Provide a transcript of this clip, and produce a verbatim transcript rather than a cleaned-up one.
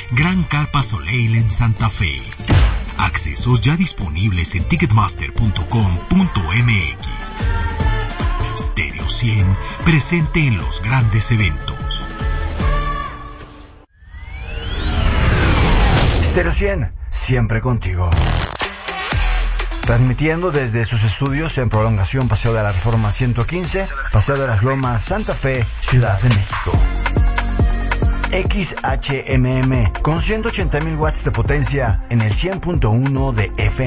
Gran Carpa Soleil en Santa Fe. Accesos ya disponibles en ticketmaster punto com punto m x. Stereo cien, presente en los grandes eventos. Stereo cien, siempre contigo. Transmitiendo desde sus estudios en Prolongación Paseo de la Reforma ciento quince, Paseo de las Lomas, Santa Fe, Ciudad de México. X H M M con ciento ochenta mil watts de potencia en el cien punto uno de F